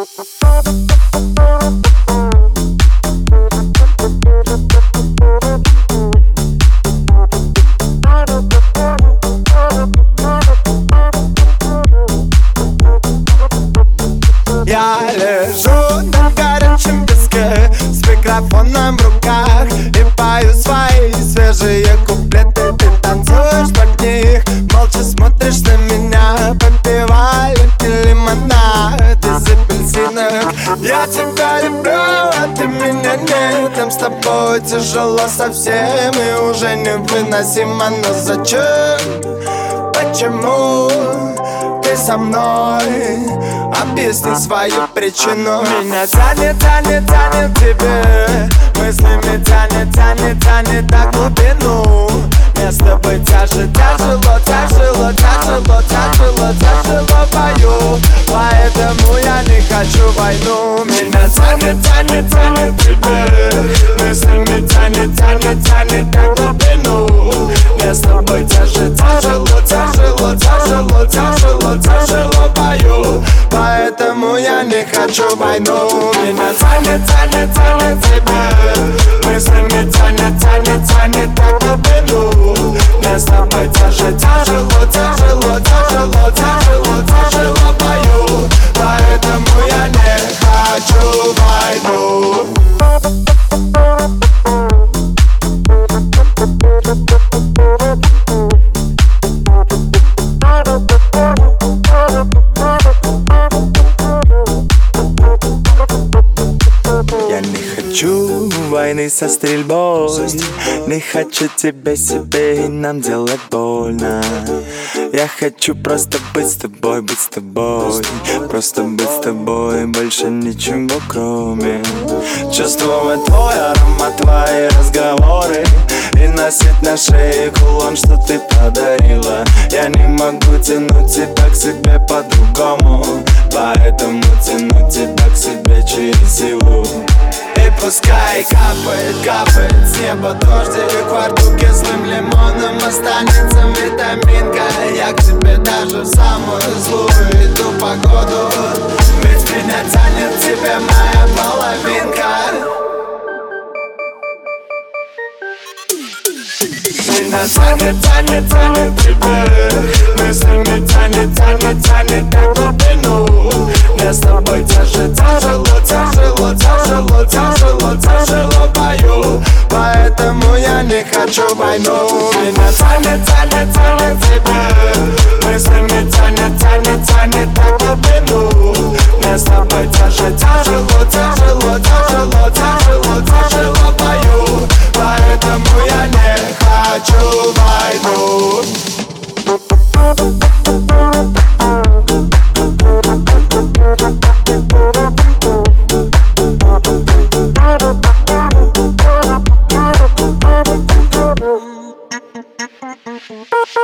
Я лежу на горячем песке с микрофоном в руках и пою свои свежие куплеты. Ты танцуешь под них, молча смотришь на меня, попивая лимонад из апельсинок. Я тебя люблю, а ты меня нет. Нам с тобой тяжело совсем и уже невыносимо. Но зачем? Почему ты со мной? Объясни свою причину. Меня тянет, тянет, тянет к тебе, мыслями тянет, тянет, тянет на глубину. Мне с тобой тяжело, тяжело, тяжело, тяжело, тяжело, тяжело пою. Поэтому я не хочу войну. Меня тянет, тянет, тянет к тебе, мыслями тянет, тянет, тянет на глубину. Мне с тобой тяжело, тяжело, тяжело, тяжело, тяжело, тяжело пою. Поэтому я не хочу войну. Меня тянет, тянет, тянет к тебе, мыслями тянет, тянет, тянет на глубину. Мне с тобой тяжело, тяжело, тяжело, тяжело, тяжело, тяжело пою. Поэтому я не хочу войну. Я не хочу войны со стрельбой, не хочу тебя себе и нам делать больно. Я хочу просто быть с тобой, быть с тобой, просто быть с тобой, больше ничего кроме. Чувствовать твой аромат, твои разговоры и носить на шее кулон, что ты подарила. Я не могу тянуть тебя к себе по-другому, поэтому тяну тебя к себе через силу. И пускай капает, капает с неба дождик, во рту кислым лимоном останется витаминка. Я к тебе даже в самую злую иду погоду, ведь меня тянет к тебе моя половинка. Меня тянет, тянет, тянет к тебе, мыслями тянет, тянет, тянет на глубину. Мне с тобой тяжело, тяжело, тяжело, тяжело, тяжело, тяжело пою. Поэтому я не хочу войну. Меня тянет, тянет, тянет к тебе, мыслями тянет, тянет, тянет на глубину. Мне с тобой тяжело, тяжело, тяжело, тяжело, тяжело, тяжело пою. Поэтому я не хочу войну. Bye.